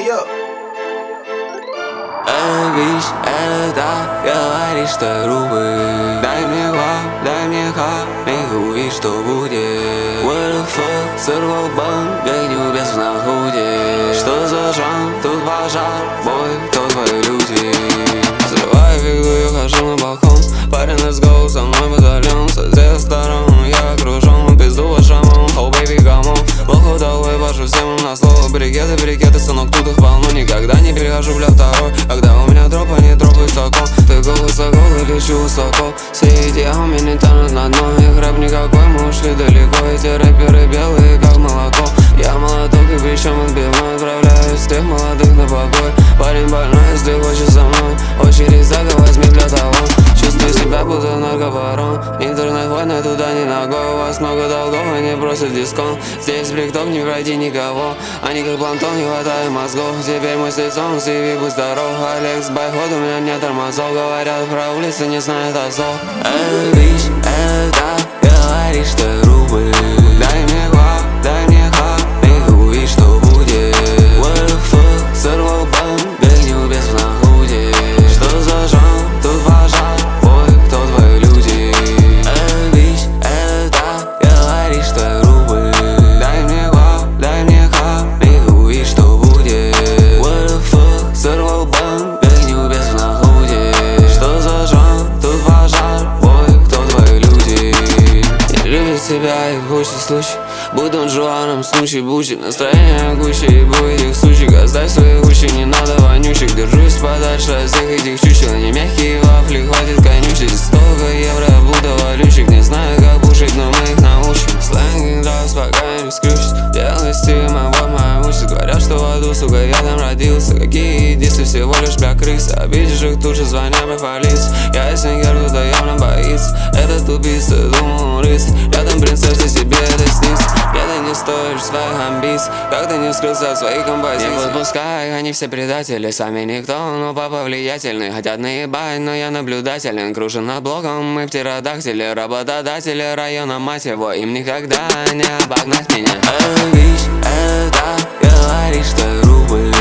Эй, бич, это говоришь, что я грубый. Дай мне хап, и увидишь, что будет. What the fuck, сорвал банк, гоню без на худе. Что за жан, тут пожар, бой, кто твои люди? Взрываю фигу, я хожу на балкон. Парень, let's go, со мной батальон. Со всех сторон я окружен, пизду по шамам. Oh baby, come on. Лоху долой, башу всем на слово. Брикеты, сынок, тут их полно. Никогда не перехожу, бля, второй. Когда у меня дроп, они дропают сокол. Ты гол высоко, я лечу высоко. Все эти ауми не тянут на дно. Их рэп никакой, мы ушли далеко. Эти рэперы белые, как молоко. Я молоток и причем отбивной. Отправляю всех молодых на покой. Парень больной, если хочешь со мной. Очередь зага, возьми для того. Чувствую себя, будто наркобарон. Интернет-войны, туда не ногой. У вас много долгов, они просят дисконт. Здесь брикток, не пройди никого. Они как плантон, не хватает мозгов. Теперь мой лицом, CV, будь здоров. Алекс, байход, у меня нет тормозов. Говорят про улицы, не знают азов. Эй, бич, это говоришь, что я грубый. Дай мне хап, и увидишь, что будет. What the fuck, сорвал банк, гоню без на худе. Что за жан, тут пожар, бой, кто твои люди? Эй, бич, это говоришь, что я грубый. Дай мне хап, и увидишь, что будет. What the fuck, сорвал банк, гоню без на худе. Что за жан, тут пожар, бой, кто твои люди? Не любит себя и в куче случаев. Будь он Жуаном, Снучи, Бучи. Настроение Гуччи и будет их сучек. Оставь свои уши, не надо вонючек. Держусь подальше от всех этих чучел. Не мягкие вафли, хватит конючить. Столько евро, будто валючек. Не знаю, как пушить, но мы их научим. Сленг дрался, пока не раскрючить. Делай стима, вот моя участь. Говорят, что в аду, сука, я там родился. Какие действия, всего лишь бля крысы. Обидишь их тут же, звоня по полиции. Я из Сенгер, кто-то явно боится. Этот тупица, думал он рыцарь. Рядом принцесса, тебе это снится. Где-то не стоишь своих амбиций. Как ты не вскрылся от своих композиций. Не подпускай, они все предатели. Сами никто, но папа влиятельный. Хотят наебать, но я наблюдателен. Кружен над блоком, мы птеродактили. Работодатели района, мать его. Им никогда не обогнать меня. Эй, бич, это говоришь, что я грубый.